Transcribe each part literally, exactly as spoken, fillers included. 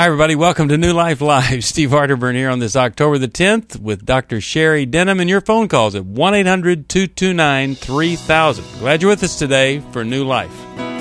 Hi, everybody. Welcome to New Life Live. Steve Arterburn here on this October the tenth with Doctor Sherry Denham and your phone calls at one eight hundred two two nine three thousand. Glad you're with us today for New Life.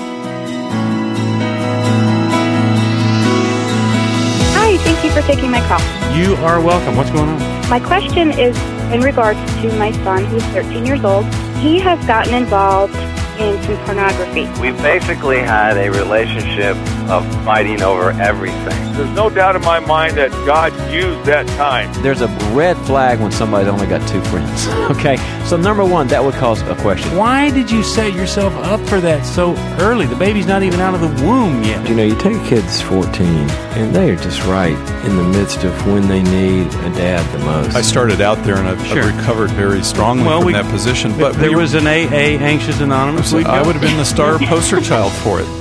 Hi, thank you for taking my call. You are welcome. What's going on? My question is in regards to my son, who's thirteen years old. He has gotten involved in some pornography. We basically had a relationship of fighting over everything. There's no doubt in my mind that God used that time. There's a red flag when somebody's only got two friends. Okay, so number one, that would cause a question. Why did you set yourself up for that so early? The baby's not even out of the womb yet. You know, you take a kid that's fourteen, and they are just right in the midst of when they need a dad the most. I started out there, and I've, Sure. I've recovered very strongly Well, from we- that position. If But there you- was an A A Anxious Anonymous, we'd I go. would have been the star poster child for it.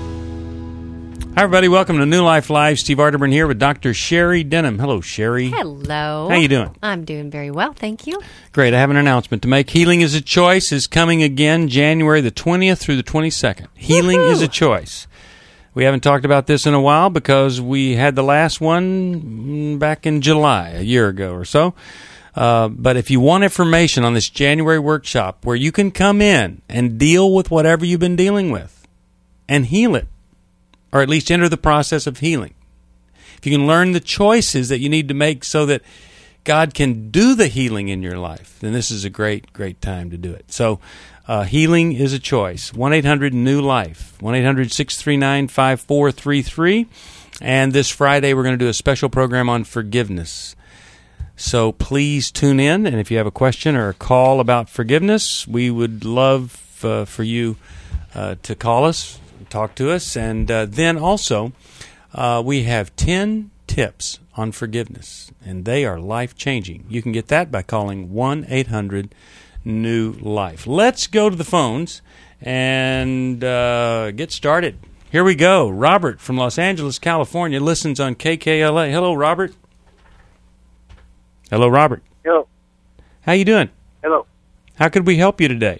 Hi, everybody. Welcome to New Life Live. Steve Arterburn here with Doctor Sherry Denham. Hello, Sherry. Hello. How you doing? I'm doing very well, thank you. Great. I have an announcement to make. Healing is a Choice is coming again January the twentieth through the twenty-second. Healing Woohoo! is a Choice. We haven't talked about this in a while because we had the last one back in July, a year ago or so. Uh, but if you want information on this January workshop where you can come in and deal with whatever you've been dealing with and heal it, or at least enter the process of healing. If you can learn the choices that you need to make so that God can do the healing in your life, then this is a great, great time to do it. So uh, healing is a choice. one eight hundred new life, one eight hundred six three nine five four three three. And this Friday we're going to do a special program on forgiveness. So please tune in, and if you have a question or a call about forgiveness, we would love uh, for you uh, to call us, talk to us, and uh, then also uh, we have ten tips on forgiveness, and they are life-changing. You can get that by calling one eight hundred new life. Let's go to the phones and uh, get started. Here we go. Robert from Los Angeles, California, listens on K K L A. Hello, Robert. Hello, Robert. Hello. How you doing? Hello. How could we help you today?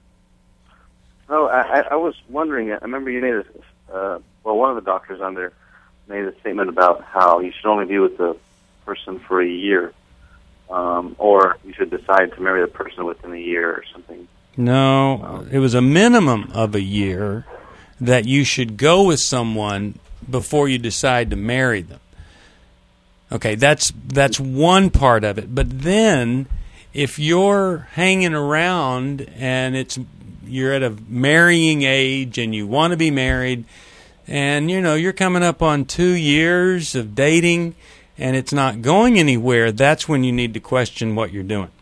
Oh, I, I was wondering. I remember you made a uh, well, one of the doctors on there made a statement about how you should only be with the person for a year, um, or you should decide to marry the person within a year or something. No, it was a minimum of a year that you should go with someone before you decide to marry them. Okay, that's that's one part of it. But then, if you're hanging around and it's you're at a marrying age and you want to be married, and you know you're coming up on two years of dating, and it's not going anywhere, that's when you need to question what you're doing.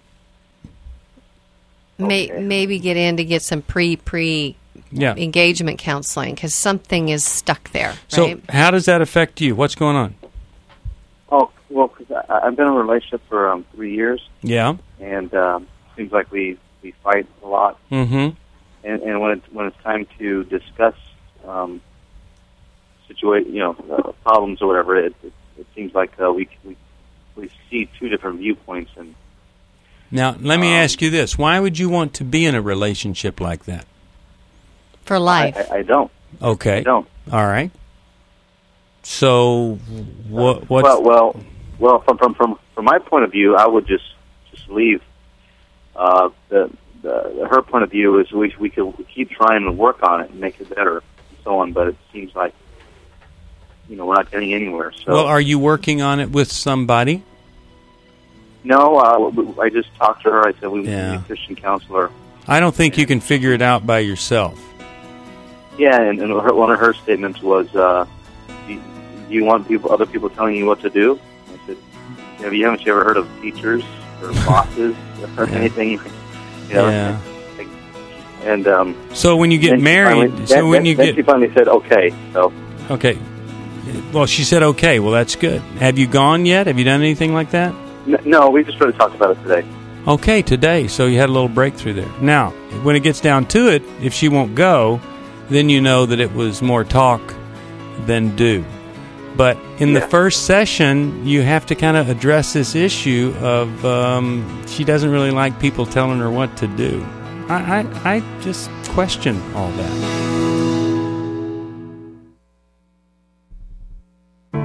May, maybe get in to get some pre pre Yeah. engagement counseling because something is stuck there. So, Right? how does that affect you? What's going on? Oh, well, cause I, I've been in a relationship for um, three years, Yeah. and um, seems like we, we fight a lot. Mm-hmm. And, and when it's when it's time to discuss um, situa- you know, uh, problems or whatever, it it, it seems like uh, we we we see two different viewpoints. And Now, let me Um, ask you this. Why would you want to be in a relationship like that? For I, life. I, I don't. Okay. I don't. All right. So, what? What's, Well, well, well. From from from from my point of view, I would just just leave. Uh, the, the her point of view is we we could keep trying to work on it and make it better and so on. But it seems like you know we're not getting anywhere. So well, are you working on it with somebody? no, uh, I just talked to her. I said we Yeah. need a Christian counselor. I don't think you can figure it out by yourself. Yeah, and, and her, one of her statements was, uh, do, "Do you want people, other people telling you what to do?" I said, "Have you haven't you ever heard of teachers or bosses or Yeah. anything?" You know, Yeah. And um, So when you get then she married, finally- so then, when you then get she finally said, "Okay." So okay. Well, she said okay. Well, that's good. Have you gone yet? Have you done anything like that? n- no, we just sort of talked about it today. Okay, today. So you had a little breakthrough there. Now, when it gets down to it, if she won't go, then you know that it was more talk than do. But in the Yeah. first session, you have to kind of address this issue of um, she doesn't really like people telling her what to do. I, I, I just question all that.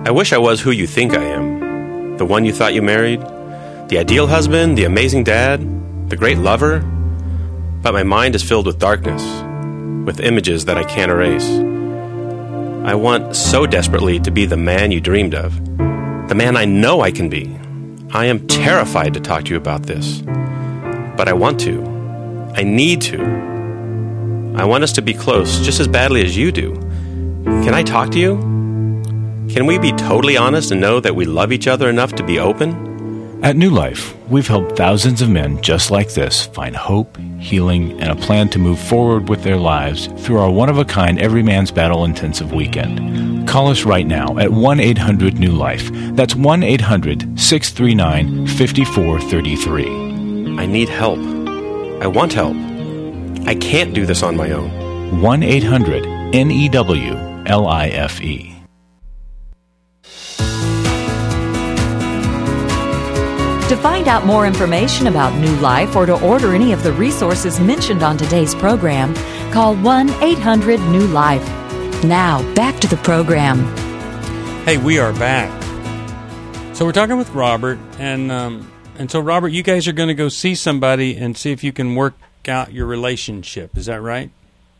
I wish I was who you think I am. The one you thought you married. The ideal husband, the amazing dad, the great lover. But my mind is filled with darkness, with images that I can't erase. I want so desperately to be the man you dreamed of. The man I know I can be. I am terrified to talk to you about this. But I want to. I need to. I want us to be close just as badly as you do. Can I talk to you? Can we be totally honest and know that we love each other enough to be open? At New Life, we've helped thousands of men just like this find hope, healing, and a plan to move forward with their lives through our one-of-a-kind Every Man's Battle Intensive Weekend. Call us right now at one eight hundred new life. That's one eight hundred six three nine five four three three. I need help. I want help. I can't do this on my own. one eight hundred N E W L I F E. To find out more information about New Life or to order any of the resources mentioned on today's program, call one eight hundred new life. Now, back to the program. Hey, we are back. So we're talking with Robert, and um, and so, Robert, you guys are going to go see somebody and see if you can work out your relationship. Is that right?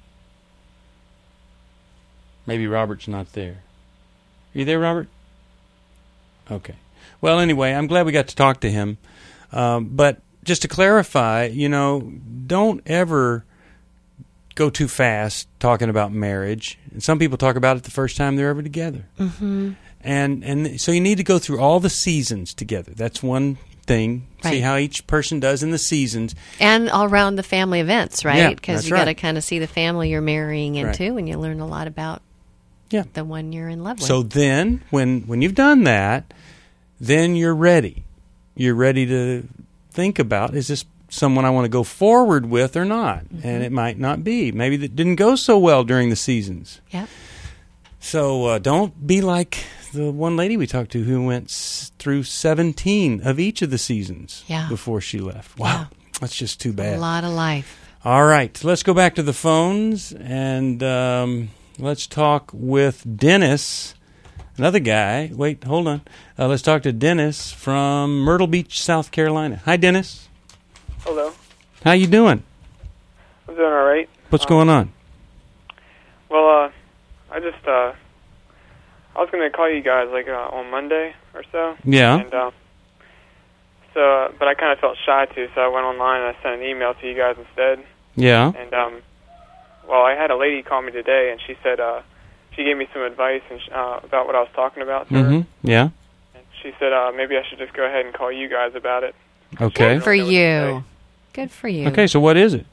Maybe Robert's not there. Are you there, Robert? Okay. Well, anyway, I'm glad we got to talk to him. Um, but just to clarify, you know, don't ever go too fast talking about marriage. And some people talk about it the first time they're ever together. Mm-hmm. And and so you need to go through all the seasons together. That's one thing. Right. See how each person does in the seasons. And all around the family events, right? Yeah, Because that's you got to right. kind of see the family you're marrying into, Right. and you learn a lot about Yeah. the one you're in love with. So then, when when you've done that, then you're ready. You're ready to think about, is this someone I want to go forward with or not? Mm-hmm. And it might not be. Maybe that didn't go so well during the seasons. Yeah. So uh, don't be like the one lady we talked to who went s- through seventeen of each of the seasons Yeah. before she left. Wow. Yeah. That's just too A bad. lot of life. All right. Let's go back to the phones and um, let's talk with Dennis. Another guy. Wait, hold on. Uh, let's talk to Dennis from Myrtle Beach, South Carolina. Hi, Dennis. Hello. How you doing? I'm doing all right. What's um, going on? Well, uh, I just, uh, I was going to call you guys, like, uh, on Monday or so. Yeah. And, uh, so, uh, but I kind of felt shy to, so I went online and I sent an email to you guys instead. Yeah. And, um, well, I had a lady call me today, and she said, uh, she gave me some advice and uh, about what I was talking about to her. Mm-hmm. Yeah. And she said, uh, maybe I should just go ahead and call you guys about it. Okay. Good for you. Good for you. Okay, so what is it?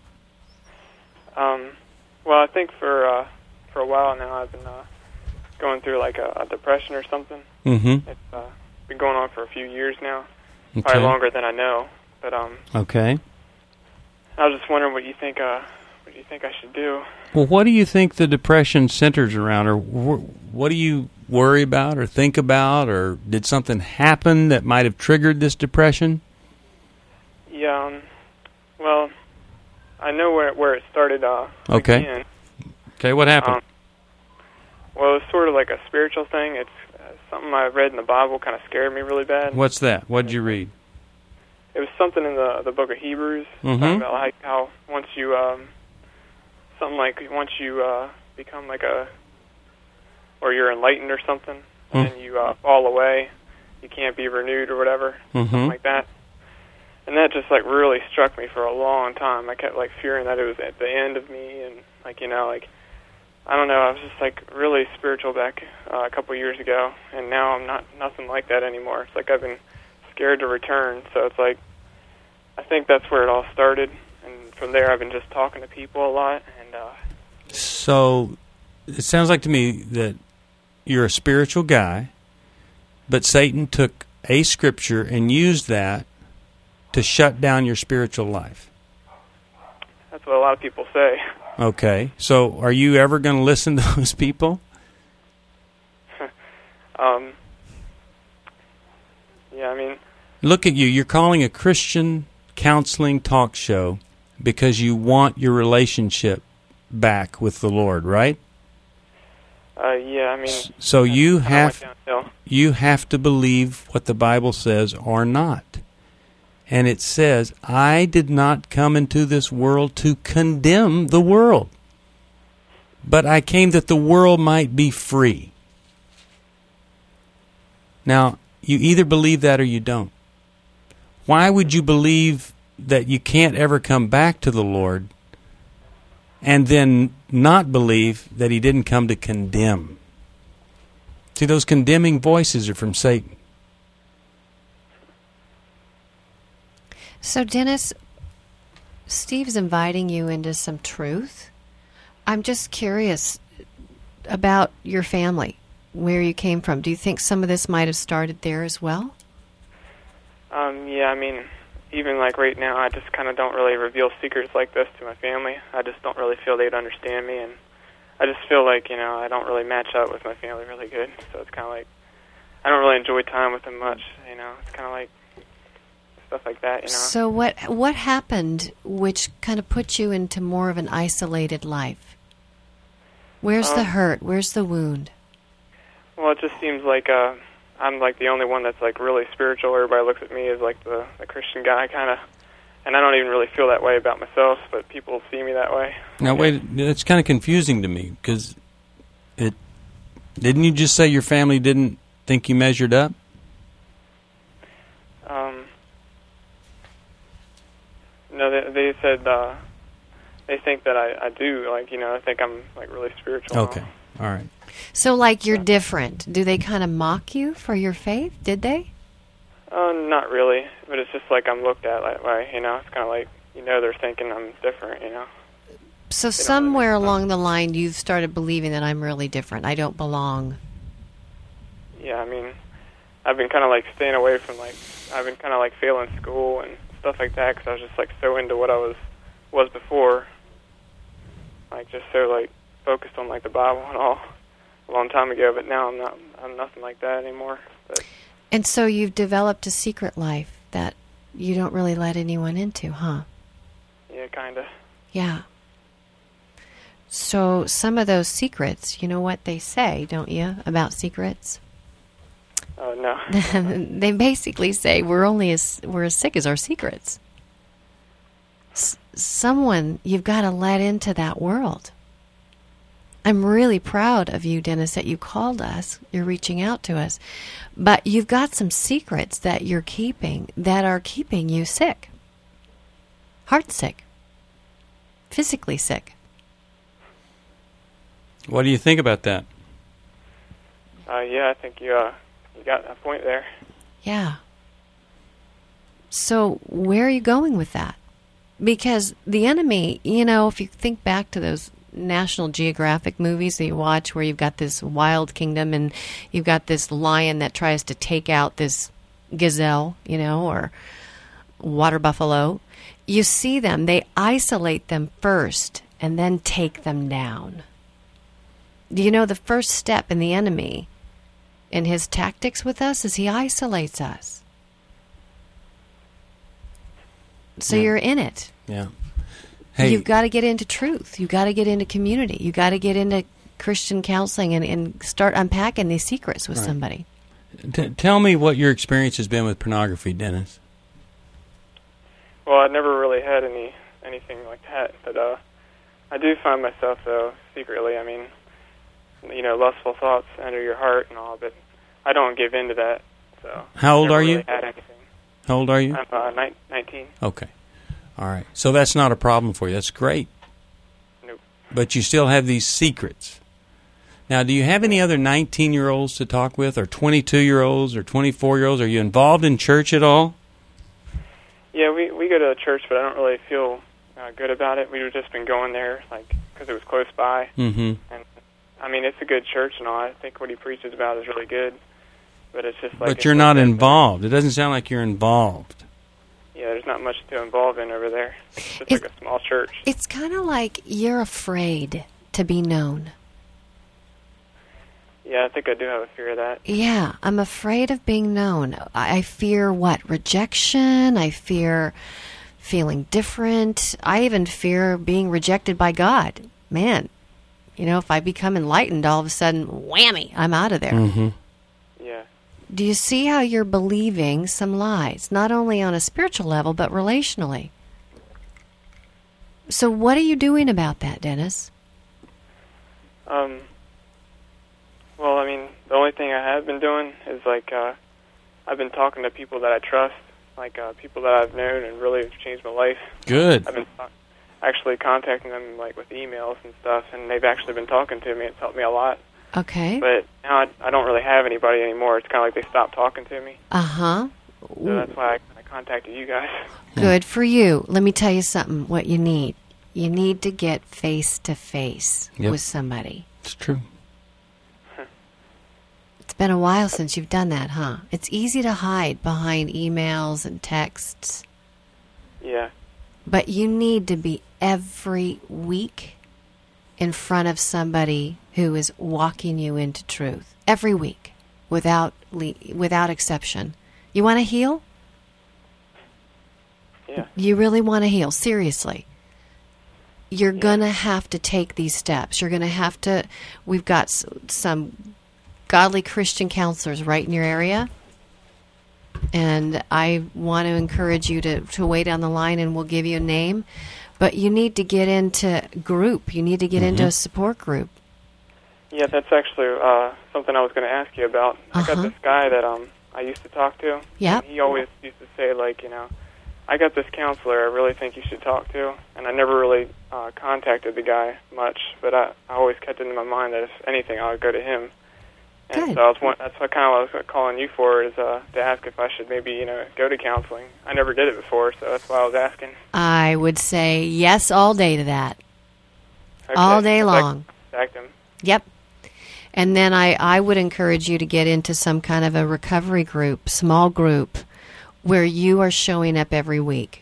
Um, well, I think for uh, for a while now I've been uh, going through like a, a depression or something. Mm-hmm. It's uh, been going on for a few years now, Okay. probably longer than I know. But um, Okay. I was just wondering what you think. Uh, what do you think I should do? Well, what do you think the depression centers around, or wh- what do you worry about or think about, or did something happen that might have triggered this depression? Yeah. Um, well, I know where where it started. Uh, Okay. again. Okay, what happened? Um, well, it's sort of like a spiritual thing. It's uh, something I read in the Bible. Kind of scared me really bad. What's that? What did you read? It was something in the the book of Hebrews Mhm. talking about like how once you um something like once you uh become like a or you're enlightened or something, Mm. and you uh, fall away, you can't be renewed or whatever, Mhm. something like that. And that just like really struck me for a long time. I kept like fearing that it was at the end of me, and like you know like I don't know. I was just like really spiritual back uh, a couple years ago, and now I'm not nothing like that anymore. It's like I've been scared to return. So it's like I think that's where it all started, and from there I've been just talking to people a lot. And uh, So it sounds like to me that you're a spiritual guy, but Satan took a scripture and used that to shut down your spiritual life. that's what a lot of people say. Okay. So are you ever going to listen to those people? um, yeah, I mean, Look at you. You're calling a Christian counseling talk show because you want your relationship back with the Lord, right? uh, yeah, I mean. So you I went have downhill. you have to believe what the Bible says or not. And it says, I did not come into this world to condemn the world, but I came that the world might be free. Now, you either believe that or you don't. Why would you believe that you can't ever come back to the Lord and then not believe that he didn't come to condemn? See, those condemning voices are from Satan. So, Dennis, Steve's inviting you into some truth. I'm just curious about your family, where you came from. Do you think some of this might have started there as well? Um, yeah, I mean, even like right now, I just kind of don't really reveal secrets like this to my family. I just don't really feel they'd understand me, and I just feel like, you know, I don't really match up with my family really good. So it's kind of like, I don't really enjoy time with them much, you know. It's kind of like stuff like that, you know. So what what happened which kind of put you into more of an isolated life? Where's Um, the hurt? Where's the wound? Well, it just seems like uh, I'm like the only one that's like really spiritual. Everybody looks at me as like the, the Christian guy, kind of, and I don't even really feel that way about myself, but people see me that way. Now, wait, it's kind of confusing to me, because it didn't you just say your family didn't think you measured up? Um, no, they, they said uh, they think that I, I do, like, you know, I think I'm like really spiritual. Okay, all right. So, like, you're different. Do they kind of mock you for your faith? Did they? Uh, not really, but it's just like I'm looked at that way, you know. It's kind of like, you know, they're thinking I'm different, you know. So somewhere along the line, you've started believing that I'm really different. I don't belong. Yeah, I mean, I've been kind of like staying away from like, I've been kind of like failing school and stuff like that because I was just like so into what I was was before, like just so like focused on like the Bible and all a long time ago. But now I'm not, I'm nothing like that anymore. But And so you've developed a secret life that you don't really let anyone into, huh? yeah, kind of. Yeah. So some of those secrets, you know what they say, don't you, about secrets? Oh no. They basically say we're only as we're as sick as our secrets. S- someone you've got to let into that world. I'm really proud of you, Dennis, that you called us. You're reaching out to us. But you've got some secrets that you're keeping that are keeping you sick. Heart sick. Physically sick. What do you think about that? Uh, yeah, I think you uh, you got a point there. Yeah. So where are you going with that? Because the enemy, you know, if you think back to those National Geographic movies that you watch where you've got this wild kingdom and you've got this lion that tries to take out this gazelle, you know, or water buffalo, you see them, they isolate them first and then take them down. Do you know the first step in the enemy in his tactics with us is he isolates us. So Yeah. you're in it. Yeah. Hey, You've got to get into truth. You've got to get into community. You've got to get into Christian counseling and, and start unpacking these secrets with Right. somebody. t- tell me what your experience has been with pornography, Dennis. Well, I never really had any anything like that, but uh, I do find myself though secretly. I mean, you know, lustful thoughts enter your heart and all, but I don't give in to that. So How old never are you? really had anything. How old are you? I'm uh, ni- nineteen. Okay. All right. So that's not a problem for you. That's great. Nope. But you still have these secrets. Now, do you have any other nineteen-year-olds to talk with, or twenty-two-year-olds, or twenty-four-year-olds? Are you involved in church at all? Yeah, we we go to the church, but I don't really feel uh, good about it. We've just been going there, like, because it was close by. Mm-hmm. And I mean, it's a good church and all. I think what he preaches about is really good, but it's just like. But you're not involved. It doesn't sound like you're involved. Yeah, there's not much to involve in over there. It's just It's- like a small church. It's kind of like you're afraid to be known. Yeah, I think I do have a fear of that. Yeah, I'm afraid of being known. I I fear what? Rejection. I fear feeling different. I even fear being rejected by God. Man, you know, if I become enlightened, all of a sudden, whammy, I'm out of there. Mm-hmm. Yeah. Do you see how you're believing some lies, not only on a spiritual level, but relationally? So what are you doing about that, Dennis? Um, well, I mean, the only thing I have been doing is, like, uh, I've been talking to people that I trust, like uh, people that I've known and really have changed my life. Good. I've been uh, actually contacting them, like, with emails and stuff, and they've actually been talking to me. It's helped me a lot. Okay. But now I, I don't really have anybody anymore. It's kind of like they stopped talking to me. Uh-huh. So that's why I, I contacted you guys. Good for you. Let me tell you something, what you need. You need to get face-to-face Yep. with somebody. It's true. It's been a while since you've done that, huh? It's easy to hide behind emails and texts. Yeah. But you need to be every week in front of somebody who is walking you into truth. Every week, without le- without exception. You want to heal? Yeah. You really want to heal, seriously. You're yeah. going to have to take these steps. You're going to have to, we've got s- some godly Christian counselors right in your area. And I want to encourage you to, to wait on the line, and we'll give you a name. But you need to get into group. You need to get mm-hmm. into a support group. Yeah, that's actually uh, something I was going to ask you about. Uh-huh. I got this guy that um I used to talk to. Yep. He always used to say, like, you know, I got this counselor I really think you should talk to. And I never really uh, contacted the guy much, but I, I always kept it in my mind that if anything, I would go to him. And Good. so I was one, that's what kind of what I was calling you for, is uh, to ask if I should maybe, you know, go to counseling. I never did it before, so that's why I was asking. I would say yes all day to that. Okay. All day So long. Contact him. Yep. And then I, I would encourage you to get into some kind of a recovery group, small group, where you are showing up every week.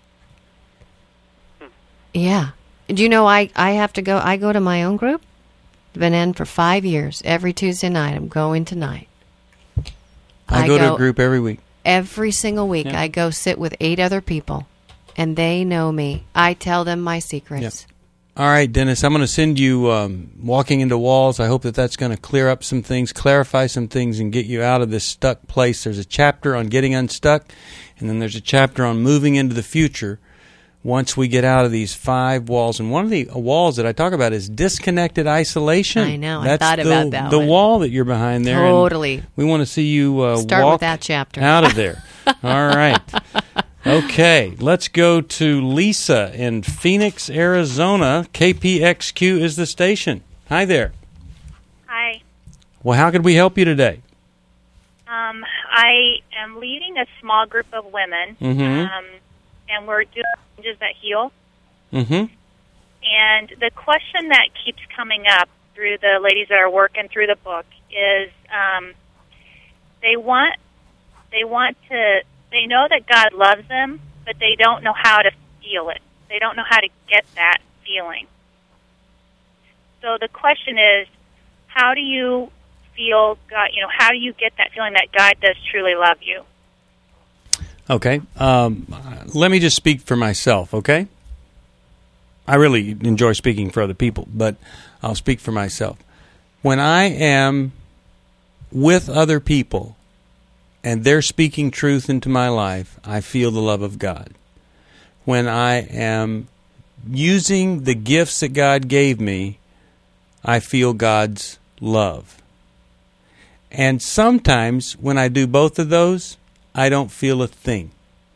Hmm. Yeah. Do you know I, I have to go, I go to my own group? Been in for five years. Every Tuesday night. I'm going tonight. I, I go, go to a group every week. Every single week. Yeah. I go sit with eight other people, and they know me. I tell them my secrets. Yep. All right, Dennis, I'm going to send you um, Walking into Walls. I hope that that's going to clear up some things, clarify some things, and get you out of this stuck place. There's a chapter on getting unstuck, and then there's a chapter on moving into the future once we get out of these five walls. And one of the walls that I talk about is disconnected isolation. I know. That's I thought the, about that the one. wall that you're behind there. Totally. And we want to see you uh, Start walk with that chapter. out of there. All right. Okay, let's go to Lisa in Phoenix, Arizona. K P X Q is the station. Hi there. Hi. Well, how could we help you today? Um, I am leading a small group of women, Mm-hmm. um, and we're doing changes that heal. Mm-hmm. And the question that keeps coming up through the ladies that are working through the book is um, they want they want to. They know that God loves them, but they don't know how to feel it. They don't know how to get that feeling. So the question is, how do you feel God, you know, how do you get that feeling that God does truly love you? Okay. Um, let me just speak for myself, okay? I really enjoy speaking for other people, but I'll speak for myself. When I am with other people, and they're speaking truth into my life, I feel the love of God. When I am using the gifts that God gave me, I feel God's love. And sometimes when I do both of those, I don't feel a thing.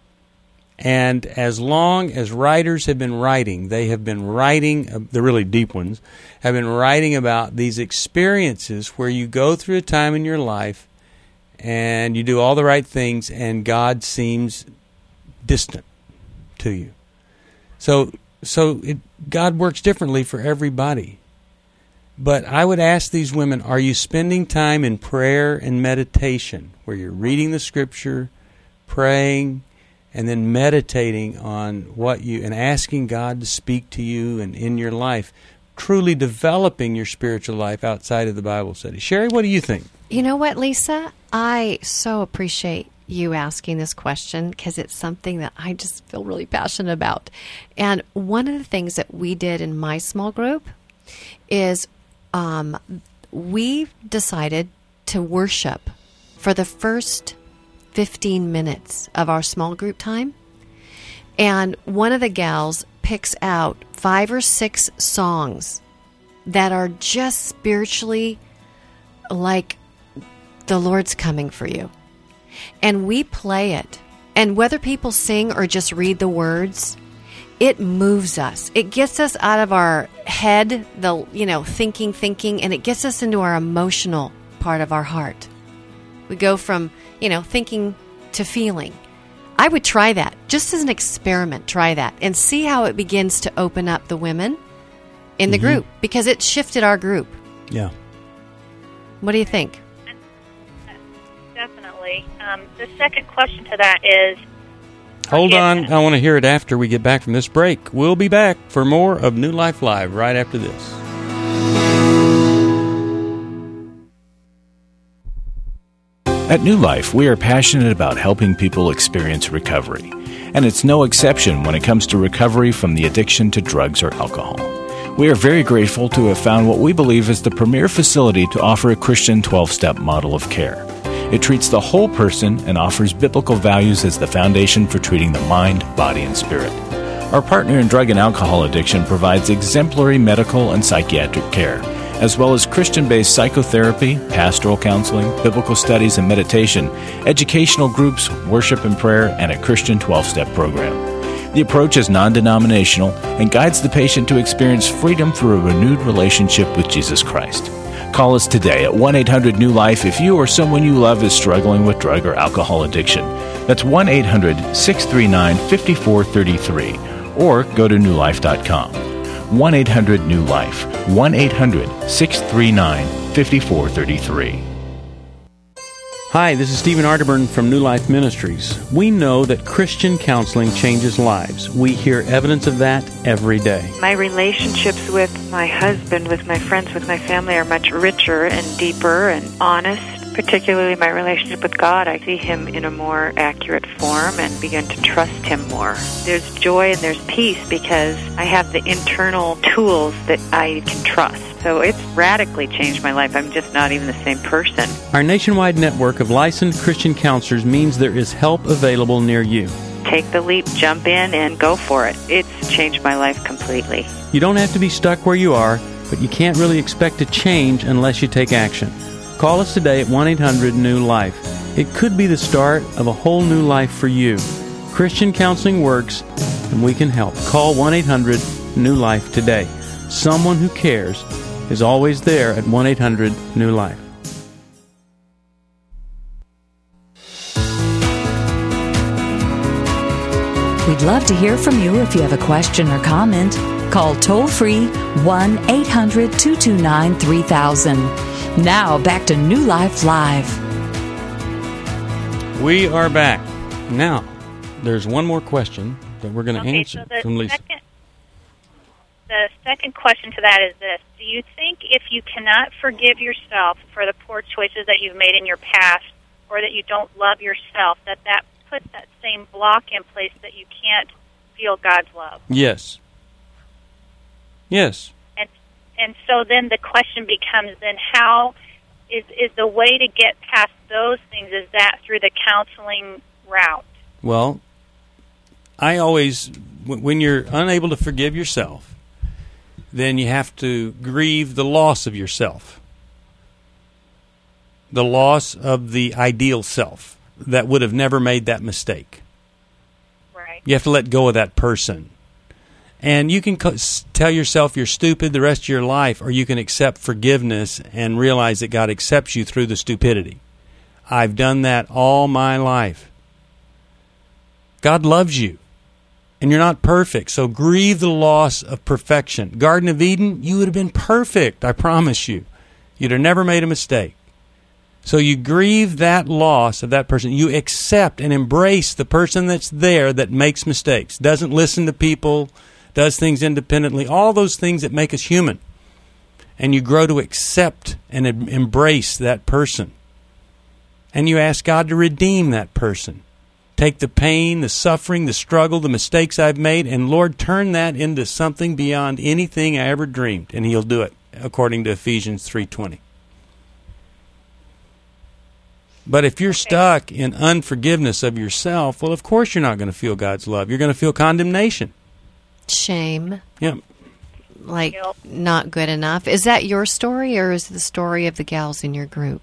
And as long as writers have been writing, they have been writing, the really deep ones, have been writing about these experiences where you go through a time in your life and you do all the right things, and God seems distant to you. So, so it, God works differently for everybody. But I would ask these women, are you spending time in prayer and meditation, where you're reading the Scripture, praying, and then meditating on what you, and asking God to speak to you and in your life, truly developing your spiritual life outside of the Bible study? Sherry, what do you think? You know what, Lisa? I so appreciate you asking this question, because it's something that I just feel really passionate about. And one of the things that we did in my small group is um, we decided to worship for the first fifteen minutes of our small group time. And one of the gals picks out five or six songs that are just spiritually like the Lord's coming for you. And we play it. And whether people sing or just read the words, it moves us. It gets us out of our head, the, you know, thinking, thinking, and it gets us into our emotional part of our heart. We go from, you know, thinking to feeling. I would try that. Just as an experiment, try that. And see how it begins to open up the women in the Mm-hmm. group. Because it shifted our group. Yeah. What do you think? Definitely. Um, the second question to that is, Hold on. I want to hear it after we get back from this break. We'll be back for more of New Life Live right after this. At New Life, we are passionate about helping people experience recovery. And it's no exception when it comes to recovery from the addiction to drugs or alcohol. We are very grateful to have found what we believe is the premier facility to offer a Christian twelve-step model of care. It treats the whole person and offers biblical values as the foundation for treating the mind, body, and spirit. Our partner in drug and alcohol addiction provides exemplary medical and psychiatric care, as well as Christian-based psychotherapy, pastoral counseling, biblical studies and meditation, educational groups, worship and prayer, and a Christian twelve-step program. The approach is non-denominational and guides the patient to experience freedom through a renewed relationship with Jesus Christ. Call us today at one eight hundred new life if you or someone you love is struggling with drug or alcohol addiction. That's one eight hundred six three nine five four three three, or go to new life dot com. one eight hundred new life, one eight hundred six three nine five four three three. Hi, this is Stephen Arterburn from New Life Ministries. We know that Christian counseling changes lives. We hear evidence of that every day. My relationships with my husband, with my friends, with my family are much richer and deeper and honest. Particularly my relationship with God, I see Him in a more accurate form and begin to trust Him more. There's joy and there's peace because I have the internal tools that I can trust. So it's radically changed my life. I'm just not even the same person. Our nationwide network of licensed Christian counselors means there is help available near you. Take the leap, jump in, and go for it. It's changed my life completely. You don't have to be stuck where you are, but you can't really expect to change unless you take action. Call us today at one eight hundred new life. It could be the start of a whole new life for you. Christian counseling works, and we can help. Call one eight hundred new life today. Someone who cares is always there at one eight hundred new life. We'd love to hear from you if you have a question or comment. Call toll-free one eight hundred two two nine three thousand. Now, back to New Life Live. We are back. Now, there's one more question that we're going to okay, answer so the from Lisa. Second, the second question to that is this. Do you think if you cannot forgive yourself for the poor choices that you've made in your past, or that you don't love yourself, that that puts that same block in place that you can't feel God's love? Yes. Yes. And and so then the question becomes then how is is the way to get past those things, is that through the counseling route? Well, I always, when you're unable to forgive yourself, then you have to grieve the loss of yourself. The loss of the ideal self that would have never made that mistake. Right. You have to let go of that person. And you can tell yourself you're stupid the rest of your life, or you can accept forgiveness and realize that God accepts you through the stupidity. I've done that all my life. God loves you, and you're not perfect, so grieve the loss of perfection. Garden of Eden, you would have been perfect, I promise you. You'd have never made a mistake. So you grieve that loss of that person. You accept and embrace the person that's there that makes mistakes, doesn't listen to people, does things independently, all those things that make us human. And you grow to accept and em- embrace that person. And you ask God to redeem that person. Take the pain, the suffering, the struggle, the mistakes I've made, and Lord, turn that into something beyond anything I ever dreamed. And He'll do it, according to Ephesians three twenty. But if you're stuck in unforgiveness of yourself, well, of course you're not going to feel God's love. You're going to feel condemnation. Shame. Yeah. Like not good enough. Is that your story, or is it the story of the gals in your group?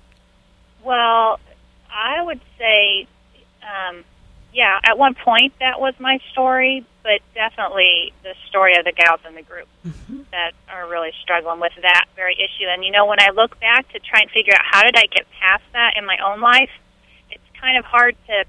Well, I would say, um, yeah, at one point that was my story, but definitely the story of the gals in the group mm-hmm. that are really struggling with that very issue. And, you know, when I look back to try and figure out how did I get past that in my own life, it's kind of hard to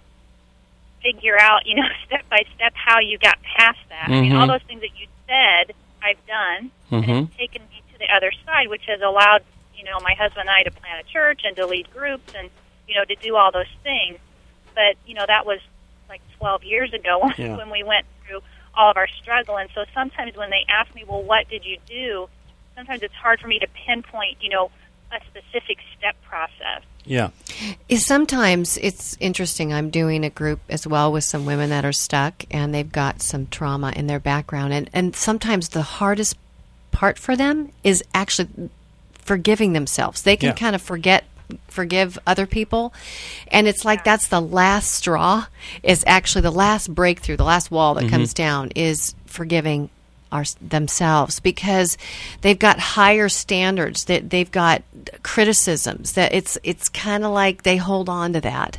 figure out, you know, step by step how you got past that. Mm-hmm. I mean, all those things that you said I've done, mm-hmm. and it's taken me to the other side, which has allowed, you know, my husband and I to plant a church and to lead groups and, you know, to do all those things. But, you know, that was like twelve years ago yeah. when we went through all of our struggle. And so sometimes when they ask me, well, what did you do? Sometimes it's hard for me to pinpoint, you know, a specific step process. Yeah. Sometimes it's interesting. I'm doing a group as well with some women that are stuck, and they've got some trauma in their background. And, and sometimes the hardest part for them is actually forgiving themselves. They can Yeah. kind of forget, forgive other people. And it's like that's the last straw, is actually the last breakthrough, the last wall that Mhm. comes down is forgiving our, themselves, because they've got higher standards, that they've got criticisms, that it's it's kind of like they hold on to that.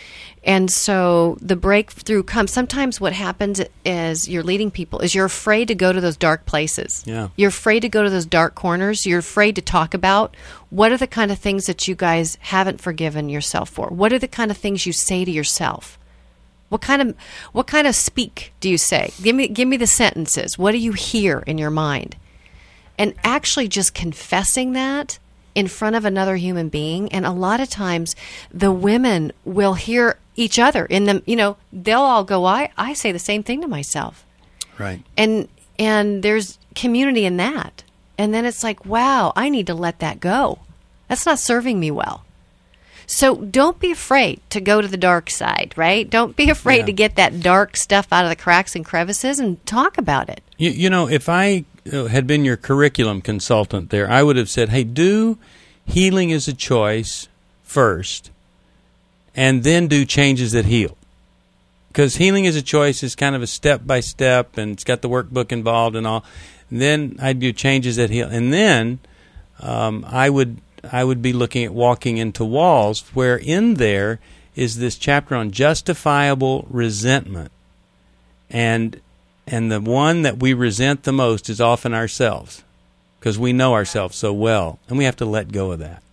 And so the breakthrough comes. Sometimes what happens is you're leading people is you're afraid to go to those dark places. Yeah. You're afraid to go to those dark corners. You're afraid to talk about what are the kind of things that you guys haven't forgiven yourself for. What are the kind of things you say to yourself? What kind of what kind of speak do you say? Give me give me the sentences. What do you hear in your mind? And actually just confessing that in front of another human being. And a lot of times the women will hear each other in them, you know, they'll all go, I, I say the same thing to myself. Right. And and there's community in that. And then it's like, wow, I need to let that go. That's not serving me well. So don't be afraid to go to the dark side, right? Don't be afraid Yeah. to get that dark stuff out of the cracks and crevices and talk about it. You, you know, if I uh, had been your curriculum consultant there, I would have said, hey, do healing as a choice first, and then do changes that heal. Because healing as a choice is kind of a step-by-step, and it's got the workbook involved and all. And then I'd do changes that heal. And then um, I would... I would be looking at walking into walls, where in there is this chapter on justifiable resentment. And and the one that we resent the most is often ourselves, because we know ourselves so well, and we have to let go of that.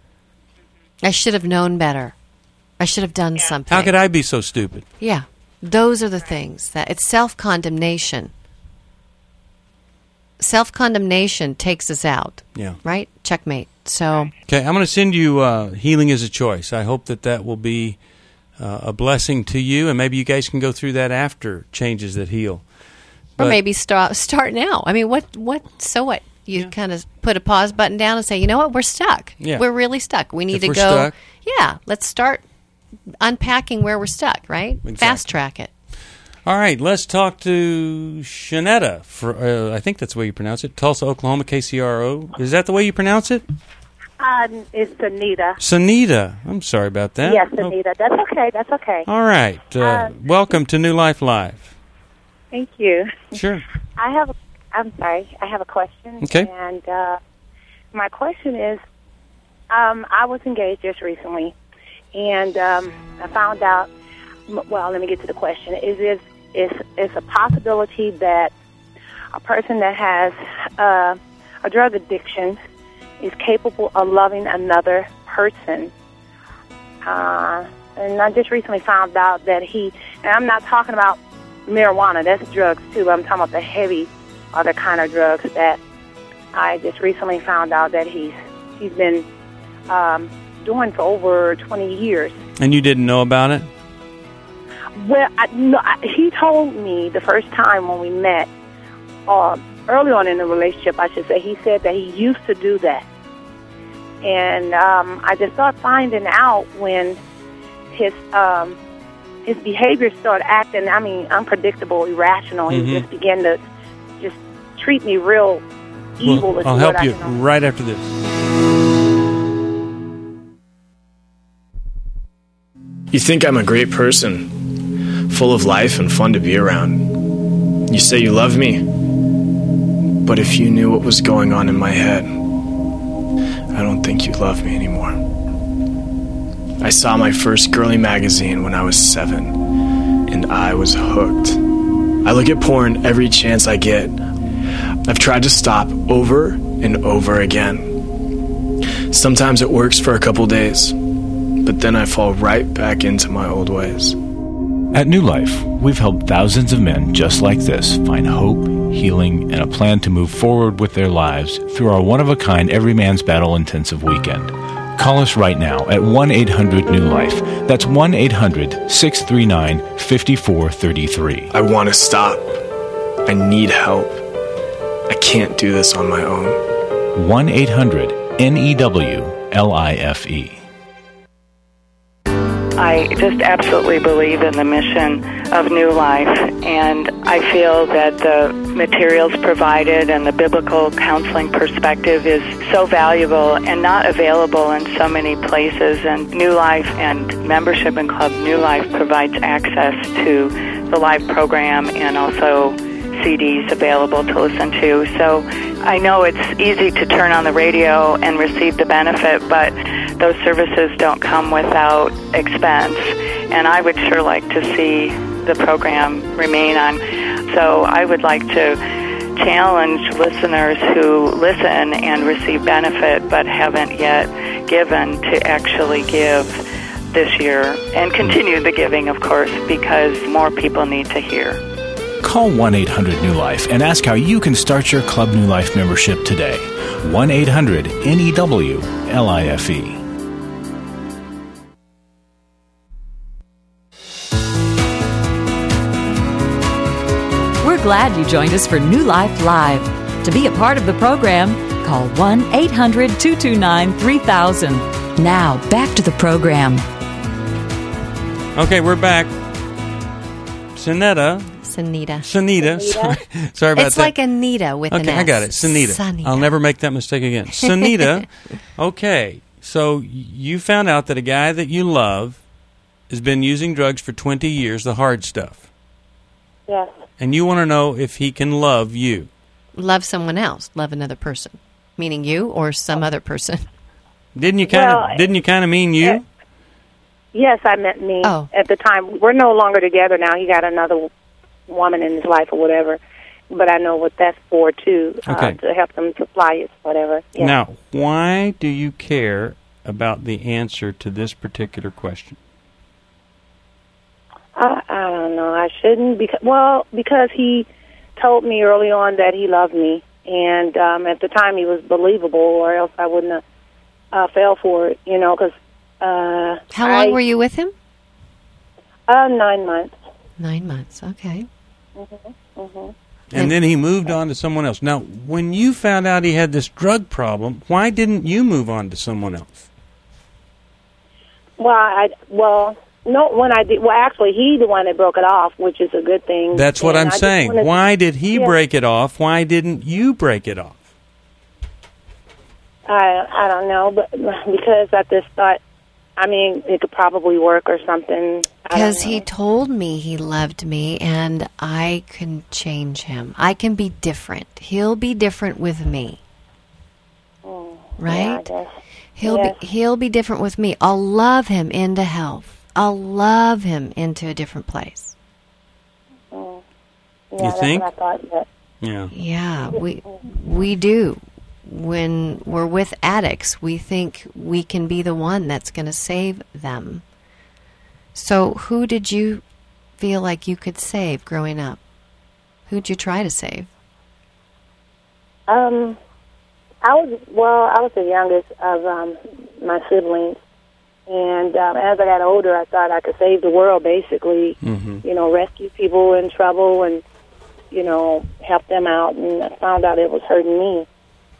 I should have known better. I should have done something. How could I be so stupid? Yeah. Those are the things that it's self-condemnation. Self-condemnation takes us out. Yeah. Right? Checkmate. So Okay, I'm going to send you uh, Healing as a Choice. I hope that that will be uh, a blessing to you, and maybe you guys can go through that after Changes That Heal. or But- maybe start start now. I mean, what what so what? You kind of put a pause button down and say, you know what, we're stuck. Yeah. We're really stuck. We need If to we're go. stuck- Yeah, let's start unpacking where we're stuck, right? Exactly. Fast track it. All right, let's talk to Shanetta. For uh, I think that's the way you pronounce it. Tulsa, Oklahoma, K C R O. Is that the way you pronounce it? Um, it's Anita. Sanita. I'm sorry about that. Yes, Oh, Anita. That's okay. That's okay. all right. Uh, Uh, welcome to New Life Live. Thank you. Sure. I have. A, I'm sorry. I have a question. Okay. And uh, my question is, um, I was engaged just recently, and um, I found out. Well, let me get to the question. Is it is is a possibility that a person that has uh, a drug addiction is capable of loving another person? Uh, and I just recently found out that he, and I'm not talking about marijuana, that's drugs too, but I'm talking about the heavy other kind of drugs that I just recently found out that he's he's been um, doing for over twenty years. And you didn't know about it? Well, I, no, I, he told me the first time when we met, uh, early on in the relationship, I should say, he said that he used to do that. And um, I just started finding out when his um, his behavior started acting, I mean, unpredictable, irrational. Mhm. He just began to just treat me real evil. Well, is I'll what help I you can- right after this. You think I'm a great person, full of life and fun to be around. You say you love me, but if you knew what was going on in my head, I don't think you love me anymore. I saw my first girly magazine when I was seven, and I was hooked. I look at porn every chance I get. I've tried to stop over and over again. Sometimes it works for a couple days, but then I fall right back into my old ways. At New Life, we've helped thousands of men just like this find hope, healing, and a plan to move forward with their lives through our one-of-a-kind Every Man's Battle intensive weekend. Call us right now at one eight hundred new life. That's one eight hundred, six three nine, five four three three. I want to stop. I need help. I can't do this on my own. one eight hundred N E W L I F E. I just absolutely believe in the mission of New Life, and I feel that the materials provided and the biblical counseling perspective is so valuable and not available in so many places. And New Life and membership in Club New Life provides access to the live program and also C Ds available to listen to. So I know it's easy to turn on the radio and receive the benefit, but those services don't come without expense. And I would sure like to see the program remain on. So I would like to challenge listeners who listen and receive benefit but haven't yet given to actually give this year and continue the giving, of course, because more people need to hear. Call one eight hundred new life and ask how you can start your Club New Life membership today. one eight hundred N E W L I F E. We're glad you joined us for New Life Live. To be a part of the program, call one eight hundred two two nine three thousand. Now, back to the program. Okay, we're back. Sanetta. Sanita. Sanita. Sorry, sorry about it's that. It's like Anita with okay, an S. I got it. Sanita. Sanita. I'll never make that mistake again. Sanita. Okay, so you found out that a guy that you love has been using drugs for twenty years, the hard stuff. Yes. And you want to know if he can love you. Love someone else. Love another person. Meaning you or some other person. Didn't you kind Well, of? Didn't you kind of mean you? Uh, yes, I meant me oh. at the time. We're no longer together now. He got another woman in his life or whatever. But I know what that's for, too, uh, Okay. to help them supply it, whatever. Yeah. Now, why do you care about the answer to this particular question? I, I don't know. I shouldn't. Because, well, because he told me early on that he loved me. And um, at the time he was believable, or else I wouldn't have uh, fell for it, you know, because... Uh, How long I, were you with him? Uh, nine months. Nine months, okay. Mm-hmm. Mm-hmm. And then he moved on to someone else. Now, when you found out he had this drug problem, why didn't you move on to someone else? Well, I well, no. When I did, well, actually, he's the one that broke it off, which is a good thing. That's what And I'm I just saying. wanted- Why did he Yeah. break it off? Why didn't you break it off? I I don't know, but because I just thought, I mean, it could probably work or something. Because he told me he loved me and I can change him. I can be different. He'll be different with me. Mm, Right? Yeah, I guess. He'll Yes. be he'll be different with me. I'll love him into health. I'll love him into a different place. Mm. You Yeah, that's think? what I thought. Yeah. Yeah. Yeah, we we do. When we're with addicts, we think we can be the one that's going to save them. So who did you feel like you could save growing up? Who'd you try to save? Um, I was well. I was the youngest of um, my siblings, and um, as I got older, I thought I could save the world. Basically, Mm-hmm. you know, rescue people in trouble and you know help them out. And I found out it was hurting me.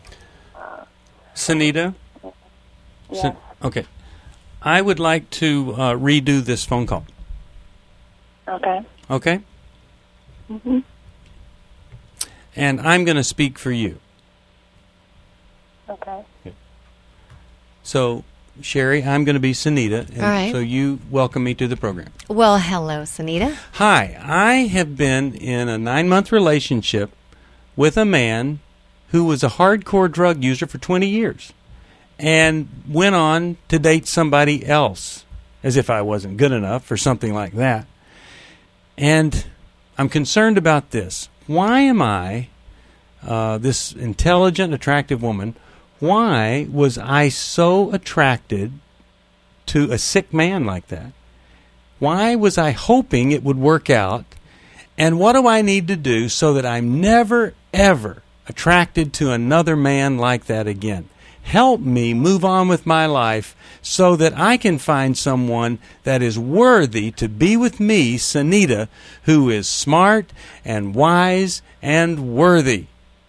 Sanita? Yes. San- okay. I would like to uh, redo this phone call. Okay. Okay? Mm-hmm. And I'm going to speak for you. Okay. So Sherry, I'm going to be Sunita, and All right. so you welcome me to the program. Well, hello, Sunita. Hi, I have been in a nine-month relationship with a man who was a hardcore drug user for twenty years and went on to date somebody else, as if I wasn't good enough or something like that. And I'm concerned about this. Why am I, uh, this intelligent, attractive woman, why was I so attracted to a sick man like that? Why was I hoping it would work out? And what do I need to do so that I'm never, ever attracted to another man like that again? Help me move on with my life so that I can find someone that is worthy to be with me, Sunita, who is smart and wise and worthy.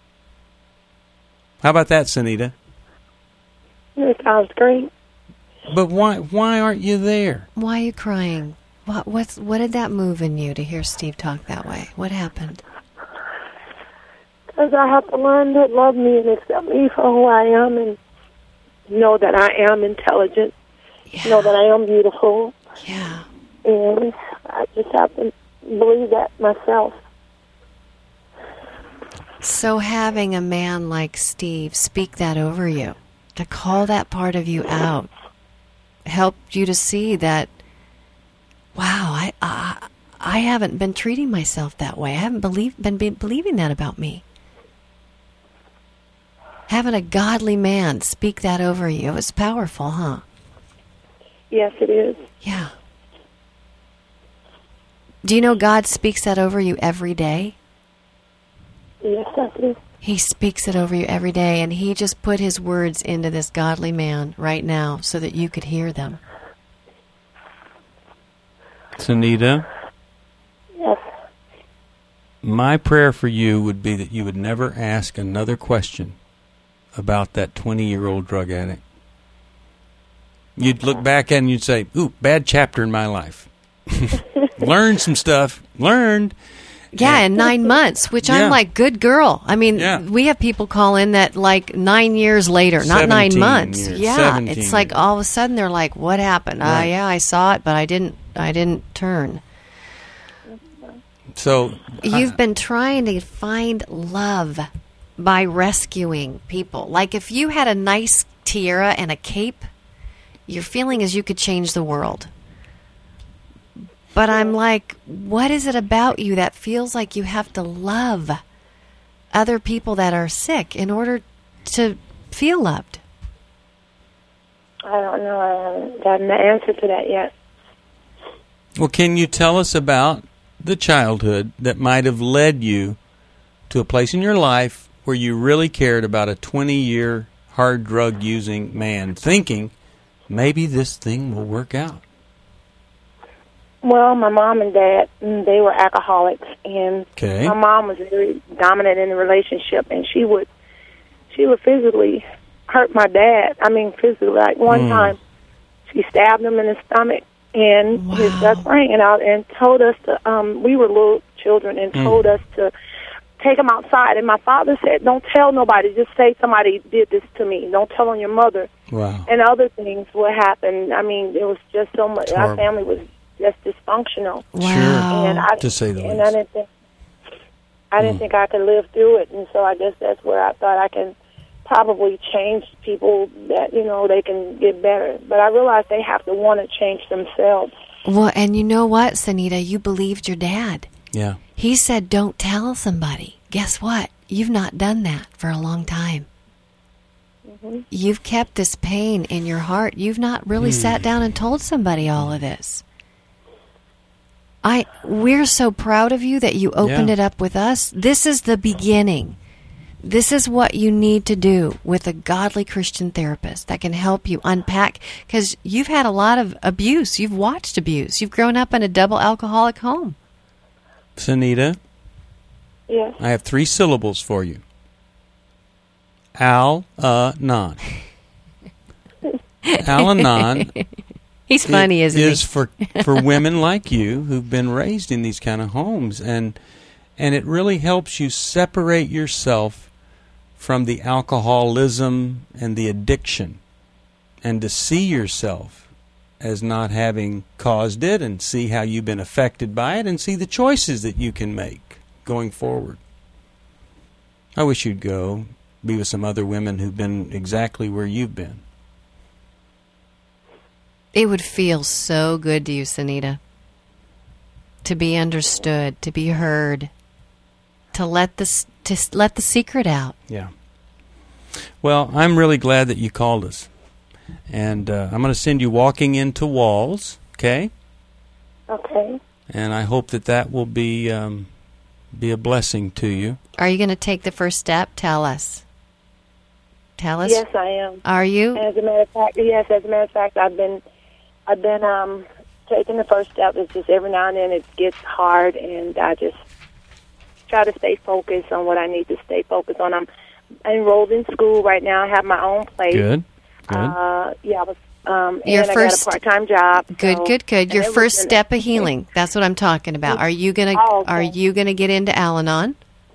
How about that, Sunita? It sounds great. But why why aren't you there? Why are you crying? What what's what did that move in you to hear Steve talk that way? What happened? Because I have to learn to love me and accept me for who I am, and know that I am intelligent. Yeah. Know that I am beautiful. Yeah. And I just have to believe that myself. So having a man like Steve speak that over you, to call that part of you out, helped you to see that, wow, I I, I haven't been treating myself that way. I haven't believe, been be, believing that about me. Having a godly man speak that over you, it was powerful, huh? Yes, it is. Yeah. Do you know God speaks that over you every day? Yes, I do. He speaks it over you every day, and he just put his words into this godly man right now so that you could hear them. Sunita? Yes. My prayer for you would be that you would never ask another question about that twenty-year-old drug addict. You'd look back at it and you'd say, ooh, bad chapter in my life. Learned some stuff. Learned. Yeah, in nine months, which Yeah. I'm like, good girl. I mean, Yeah. we have people call in that like nine years later, not nine seventeen months. years, Yeah, seventeen it's like all of a sudden they're like, what happened? Ah, Right. yeah, I saw it, but I didn't. I didn't turn. So You've been trying to find love by rescuing people. Like if you had a nice tiara and a cape, your feeling is you could change the world. But I'm like, what is it about you that feels like you have to love other people that are sick in order to feel loved? I don't know. I haven't gotten the answer to that yet. Well, can you tell us about the childhood that might have led you to a place in your life where you really cared about a twenty-year hard drug-using man, thinking maybe this thing will work out? Well, my mom and dad, mm, they were alcoholics, and Okay. my mom was very dominant in the relationship, and she would, she would physically hurt my dad. I mean, physically. Like one Mm. time, she stabbed him in the stomach, and his guts were hanging out, and told us to. Um, we were little children, and Mm. told us to take him outside. And my father said, "Don't tell nobody. Just say somebody did this to me. Don't tell on your mother." Wow. And other things would happen. I mean, it was just so much. It's Our horrible. family was just dysfunctional. Wow. And I, To say the and least. I didn't think I didn't Mm. think I could live through it, and so I guess that's where I thought I can probably change people, that you know they can get better. But I realized they have to want to change themselves. Well, and you know what, Sunita? You believed your dad. Yeah. He said, don't tell somebody. Guess what? You've not done that for a long time. Mm-hmm. You've kept this pain in your heart. You've not really Hmm. sat down and told somebody all of this. I we're so proud of you that you opened Yeah. it up with us. This is the beginning. This is what you need to do with a godly Christian therapist that can help you unpack, because you've had a lot of abuse. You've watched abuse. You've grown up in a double alcoholic home. Sunita, Yes. I have three syllables for you. Al-Anon. Al-Anon He's funny, i- isn't is he? for for women like you who've been raised in these kind of homes, and and it really helps you separate yourself from the alcoholism and the addiction. and to see yourself as not having caused it, and see how you've been affected by it, and see the choices that you can make going forward. I wish you'd go be with some other women who've been exactly where you've been. It would feel so good to you, Sunita, to be understood, to be heard, to let the, to let the secret out. Yeah. Well, I'm really glad that you called us. And uh, I'm going to send you walking into walls, okay? Okay. And I hope that that will be um, be a blessing to you. Are you going to take the first step? Tell us. Tell us. Yes, I am. Are you? As a matter of fact, yes. As a matter of fact, I've been, I've been um, taking the first step. It's just every now and then it gets hard, and I just try to stay focused on what I need to stay focused on. I'm enrolled in school right now. I have my own place. Good. Good. Uh, yeah, I was, um, Your and first, I got a part-time job. Good, so, good, good. Your and first was an- step of healing. That's what I'm talking about. Are you gonna Oh, okay. Are you gonna get into Al-Anon?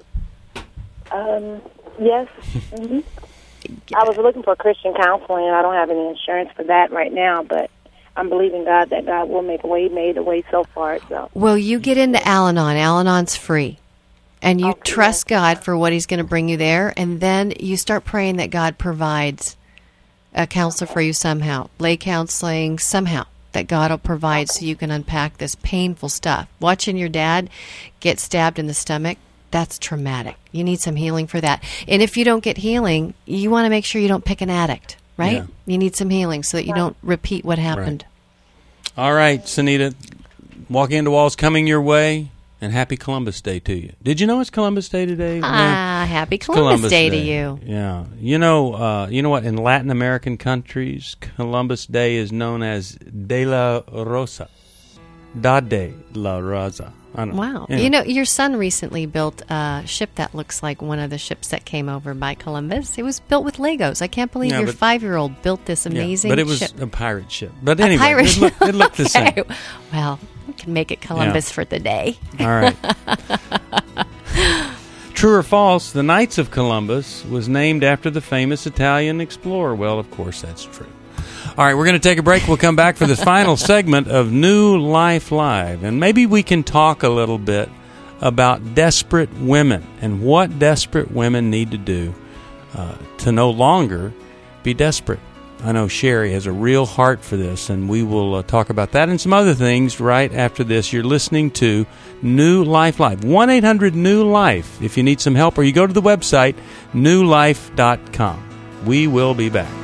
Um, yes. hmm I was looking for Christian counseling, and I don't have any insurance for that right now, but I'm believing God that God will make a way, made a way so far. So. Well, you get into Al-Anon. Al-Anon's free. And you Okay. trust God for what He's going to bring you there, and then you start praying that God provides a counselor for you somehow, lay counseling somehow, that God will provide so you can unpack this painful stuff. Watching your dad get stabbed in the stomach, that's traumatic. You need some healing for that. And if you don't get healing, you want to make sure you don't pick an addict, right? Yeah. You need some healing so that you don't repeat what happened. All right, Sunita, walking into walls coming your way. And happy Columbus Day to you. Did you know it's Columbus Day today? Ah, happy Columbus, Day, to you. Yeah. You know, uh, you know what? In Latin American countries, Columbus Day is known as De la Rosa. Da de la Rosa. I don't know. Wow. Anyway. You know, your son recently built a ship that looks like one of the ships that came over by Columbus. It was built with Legos. I can't believe Yeah, your but- five-year-old built this amazing yeah, but it was ship. a pirate ship. But A anyway, pirate it, looked, it looked the same. Okay. Well, we can make it Columbus Yeah. for the day. All right. True or false, the Knights of Columbus was named after the famous Italian explorer. Well, of course, that's true. All right, we're going to take a break. We'll come back for the final segment of New Life Live. And maybe we can talk a little bit about desperate women and what desperate women need to do uh, to no longer be desperate. I know Sherry has a real heart for this, and we will uh, talk about that and some other things right after this. You're listening to New Life Live. one eight hundred new life if you need some help, or you go to the website new life dot com. We will be back.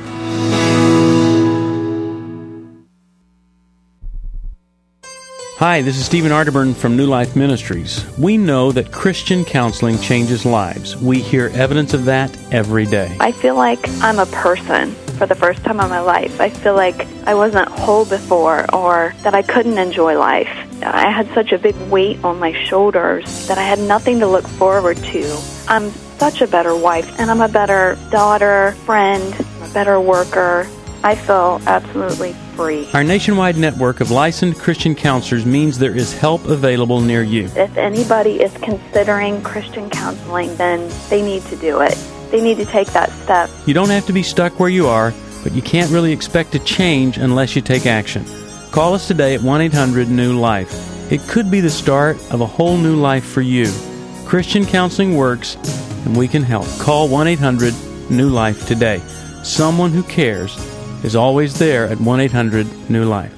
Hi, this is Stephen Arterburn from New Life Ministries. We know that Christian counseling changes lives. We hear evidence of that every day. I feel like I'm a person for the first time in my life. I feel like I wasn't whole before, or that I couldn't enjoy life. I had such a big weight on my shoulders that I had nothing to look forward to. I'm such a better wife, and I'm a better daughter, friend, a better worker. I feel absolutely free. Our nationwide network of licensed Christian counselors means there is help available near you. If anybody is considering Christian counseling, then they need to do it. They need to take that step. You don't have to be stuck where you are, but you can't really expect to change unless you take action. Call us today at one eight hundred new life. It could be the start of a whole new life for you. Christian counseling works, and we can help. Call one eight hundred new life today. Someone who cares is always there at one eight hundred new life.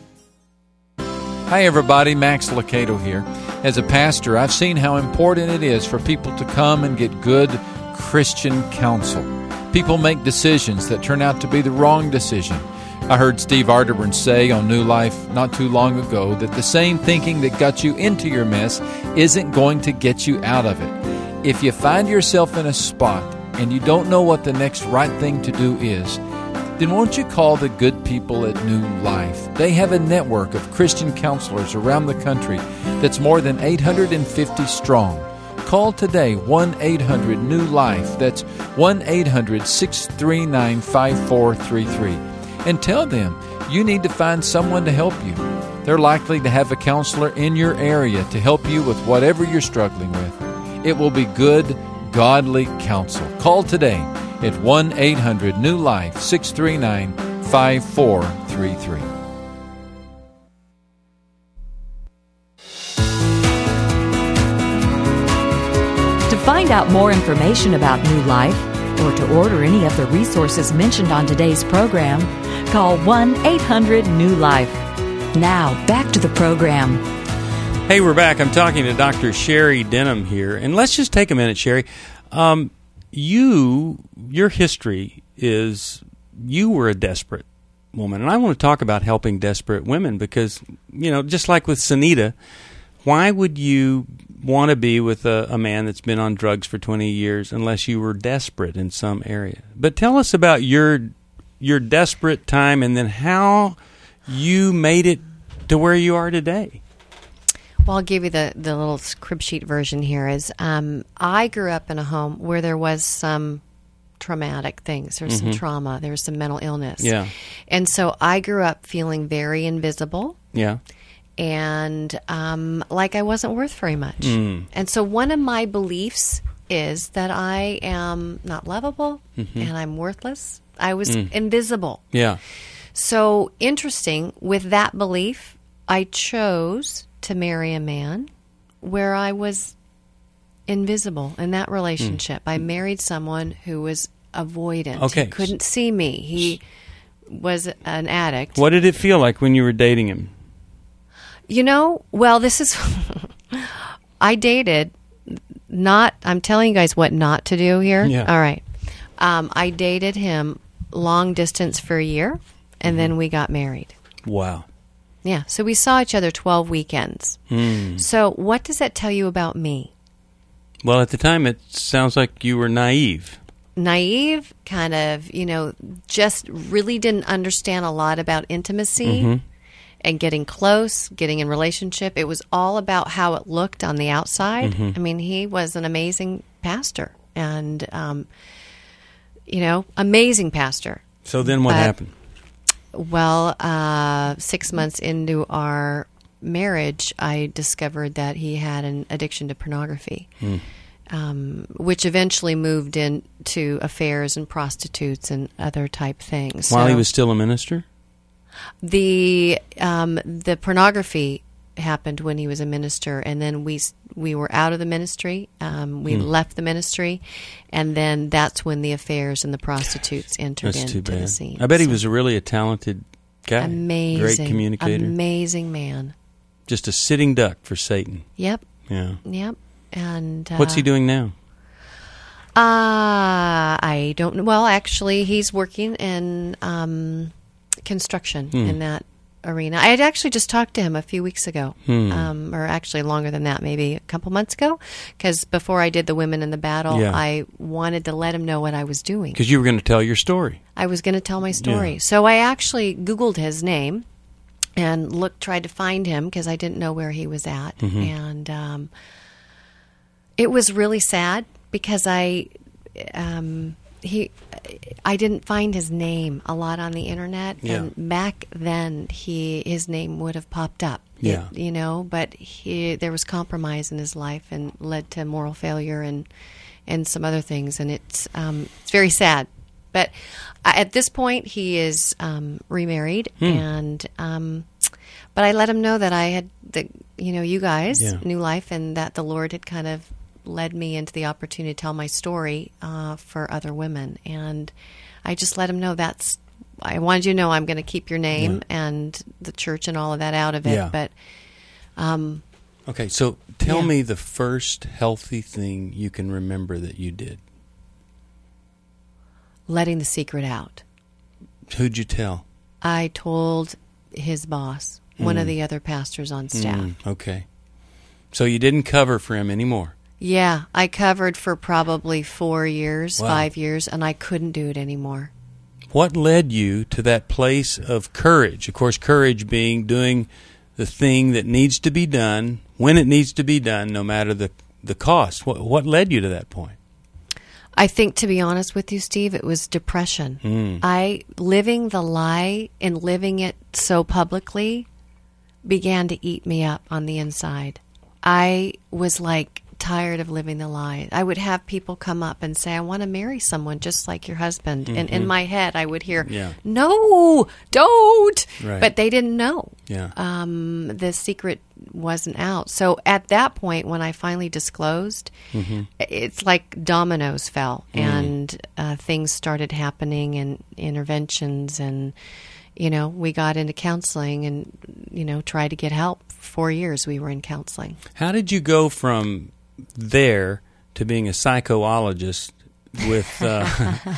Hi everybody, Max Lucado here. As a pastor, I've seen how important it is for people to come and get good Christian counsel. People make decisions that turn out to be the wrong decision. I heard Steve Arterburn say on New Life not too long ago that the same thinking that got you into your mess isn't going to get you out of it. If you find yourself in a spot and you don't know what the next right thing to do is, then won't you call the good people at New Life? They have a network of Christian counselors around the country that's more than eight hundred fifty strong. Call today, one eight hundred new life. That's one eight hundred six three nine five four three three. And tell them you need to find someone to help you. They're likely to have a counselor in your area to help you with whatever you're struggling with. It will be good, godly counsel. Call today at one eight hundred new life six three nine five four three three. To find out more information about New Life or to order any of the resources mentioned on today's program, call one eight hundred new life. Now, back to the program. Hey, we're back. I'm talking to Doctor Sherry Denham here. And let's just take a minute, Sherry. Um, you, your history is you were a desperate woman. And I want to talk about helping desperate women because, you know, just like with Sunita, why would you want to be with a, a man that's been on drugs for twenty years unless you were desperate in some area? But tell us about your your desperate time and then how you made it to where you are today. Well, I'll give you the, the little crib sheet version here. Is um, I grew up in a home where there was some traumatic things. There was Mhm. some trauma. There was some mental illness. Yeah. And so I grew up feeling very invisible. Yeah. And um, like I wasn't worth very much. Mm. And so one of my beliefs is that I am not lovable Mhm. and I'm worthless. I was Mm. invisible. Yeah. So interesting, with that belief, I chose to marry a man where I was invisible in that relationship. I married someone who was avoidant. Okay. He couldn't see me. He was an addict. What did it feel like when you were dating him? You know, well, this is... I dated not... I'm telling you guys what not to do here. Yeah. All right. Um, I dated him long distance for a year, and then we got married. Wow. Yeah, so we saw each other twelve weekends. Mm. So what does that tell you about me? Well, at the time, it sounds like you were naive. Naive, kind of, you know, just really didn't understand a lot about intimacy Mhm. and getting close, getting in relationship. It was all about how it looked on the outside. Mhm. I mean, he was an amazing pastor and, um, you know, amazing pastor. So then what But- happened? Well, uh, six months into our marriage, I discovered that he had an addiction to pornography, Mm. um, which eventually moved into affairs and prostitutes and other type things. While he So was still a minister? the um, the pornography happened when he was a minister, and then we s- we were out of the ministry. Um, we Hmm. left the ministry, and then that's when the affairs and the prostitutes entered That's too into the bad. scene. I bet he So- was a really a talented guy. Amazing. Great communicator. Amazing man. Just a sitting duck for Satan. Yep. Yeah. Yep. And uh, What's he doing now? Uh, I don't know. Well, actually, he's working in um, construction Hmm. in that arena. I had actually just talked to him a few weeks ago, Hmm. um, or actually longer than that, maybe a couple months ago, because before I did the Women in the Battle, Yeah. I wanted to let him know what I was doing. Because you were going to tell your story. I was going to tell my story. Yeah. So I actually Googled his name and looked, tried to find him because I didn't know where he was at. Mhm. And um, it was really sad because I, um, he, I didn't find his name a lot on the internet. Yeah. And back then, he his name would have popped up. It- Yeah. you know, but he there was compromise in his life and led to moral failure and and some other things, and it's um, it's very sad. But uh, at this point, he is um, remarried, Hmm. and um, but I let him know that I had the you know you guys Yeah. New Life, and that the Lord had kind of led me into the opportunity to tell my story uh, for other women, and I just let him know that's. I wanted you to know I'm going to keep your name and the church and all of that out of it, Yeah. but. Um, Okay, so tell Yeah. me the first healthy thing you can remember that you did. letting the secret out. Who'd you tell? I told his boss, one of Mm. the other pastors on staff. Mm, okay. So you didn't cover for him anymore. Yeah, I covered for probably four years, Wow. five years, and I couldn't do it anymore. What led you to that place of courage? Of course, courage being doing the thing that needs to be done when it needs to be done, no matter the the cost. What, what led you to that point? I think, to be honest with you, Steve, it was depression. Mm. I living the lie and living it so publicly began to eat me up on the inside. I was like tired of living the lie. I would have people come up and say, I want to marry someone just like your husband. And in Mhm. my head, I would hear, Yeah. no, don't. Right. But they didn't know. Yeah. Um, the secret wasn't out. So at that point, when I finally disclosed, Mhm. it's like dominoes fell Mm. and uh, things started happening and interventions and, you know, we got into counseling and, you know, tried to get help. Four years we were in counseling. How did you go from there to being a psychologist with uh,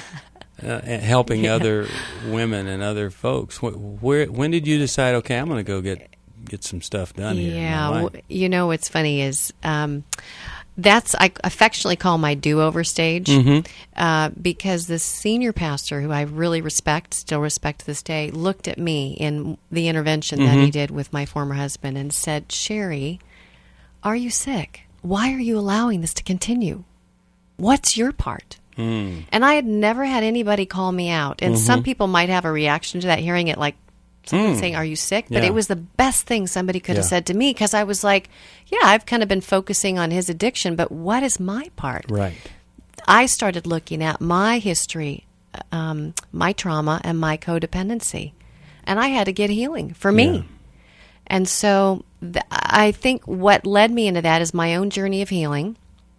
uh, helping Yeah. other women and other folks? Wh- Where, when did you decide, okay, I'm going to go get get some stuff done here? in my Yeah, life? w- you know what's funny is um, that's I affectionately call my do-over stage Mhm. uh, because the senior pastor, who I really respect, still respect to this day, looked at me in the intervention that he Mhm. did with my former husband and said, "Sherry, are you sick? Why are you allowing this to continue? What's your part?" Mm. And I had never had anybody call me out. And some Mhm. people might have a reaction to that, hearing it like someone Mm. saying, "Are you sick?" But Yeah. it was the best thing somebody could have Yeah. said to me because I was like, yeah, I've kind of been focusing on his addiction, but what is my part? Right. I started looking at my history, um, my trauma, and my codependency. And I had to get healing for me. Yeah. And so th- I think what led me into that is my own journey of healing.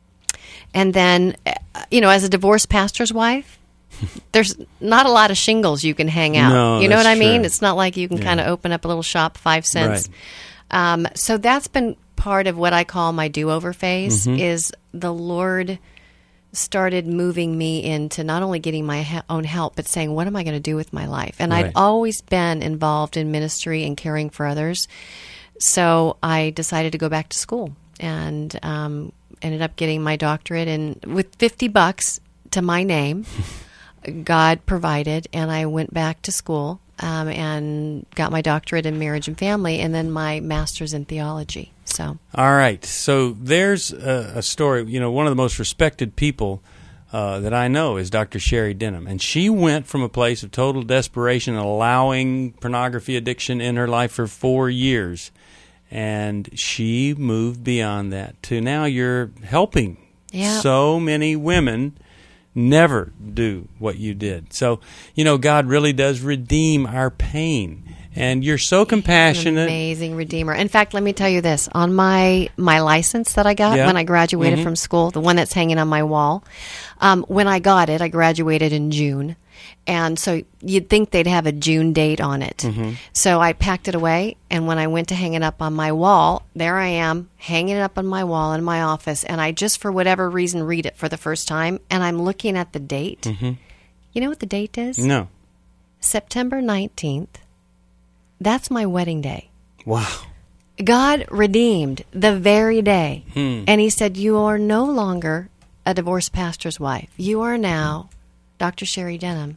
And then, uh, you know, as a divorced pastor's wife, there's not a lot of shingles you can hang out. No, you know what that's I mean? true. It's not like you can Yeah. kind of open up a little shop, five cents. Um, so that's been part of what I call my do-over phase Mhm. is the Lord started moving me into not only getting my he- own help, but saying, what am I going to do with my life? And Right. I'd always been involved in ministry and caring for others. So I decided to go back to school and um, ended up getting my doctorate. And with fifty bucks to my name, God provided, and I went back to school um, and got my doctorate in marriage and family, and then my master's in theology. So, All right. So there's a, a story. You know, one of the most respected people uh, that I know is Doctor Sherry Denham. And she went from a place of total desperation, allowing pornography addiction in her life for four years. And she moved beyond that to now you're helping Yeah. so many women never do what you did. So, you know, God really does redeem our pain. And you're so compassionate. amazing Redeemer. In fact, let me tell you this: on my my license that I got Yeah. when I graduated Mhm. from school, the one that's hanging on my wall, um, when I got it, I graduated in June, and so you'd think they'd have a June date on it. Mhm. So I packed it away, and when I went to hang it up on my wall, there I am hanging it up on my wall in my office, and I just for whatever reason read it for the first time, and I'm looking at the date. Mhm. You know what the date is? No. September nineteenth. That's my wedding day. Wow. God redeemed the very day. Hmm. And he said, you are no longer a divorced pastor's wife. You are now Doctor Sherry Denham.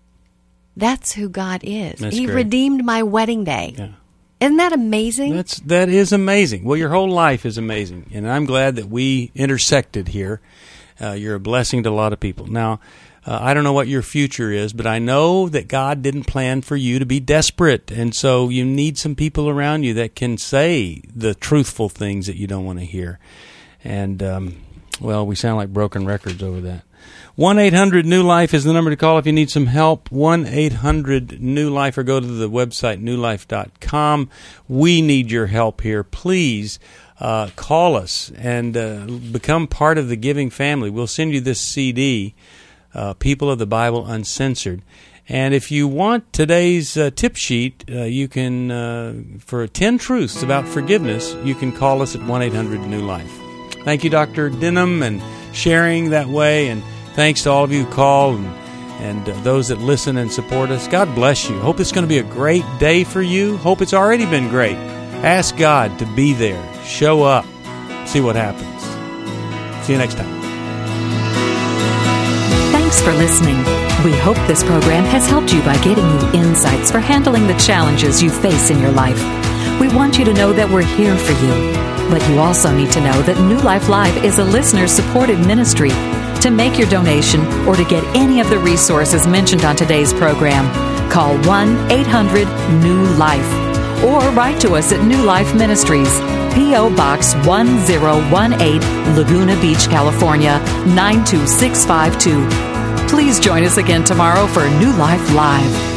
That's who God is. That's he great. redeemed my wedding day. Yeah. Isn't that amazing? That's that is amazing. Well, your whole life is amazing, and I'm glad that we intersected here. Uh, you're a blessing to a lot of people. Now, uh, I don't know what your future is, but I know that God didn't plan for you to be desperate, and so you need some people around you that can say the truthful things that you don't want to hear. And um, well, we sound like broken records over that. one eight hundred new life is the number to call if you need some help. one eight hundred new life, or go to the website new life dot com. We need your help here. Please uh, call us and uh, become part of the giving family. We'll send you this C D, uh, People of the Bible Uncensored. And if you want today's uh, tip sheet, uh, you can, uh, for ten truths about forgiveness, you can call us at one eight hundred new life. Thank you, Doctor Denham, and sharing that way, and thanks to all of you who call and, and uh, those that listen and support us. God bless you. Hope it's going to be a great day for you. Hope it's already been great. Ask God to be there. Show up. See what happens. See you next time. Thanks for listening. We hope this program has helped you by getting you insights for handling the challenges you face in your life. We want you to know that we're here for you. But you also need to know that New Life Live is a listener-supported ministry. To make your donation or to get any of the resources mentioned on today's program, call one eight hundred new life or write to us at New Life Ministries, P O. Box one zero one eight, Laguna Beach, California, nine two six five two. Please join us again tomorrow for New Life Live.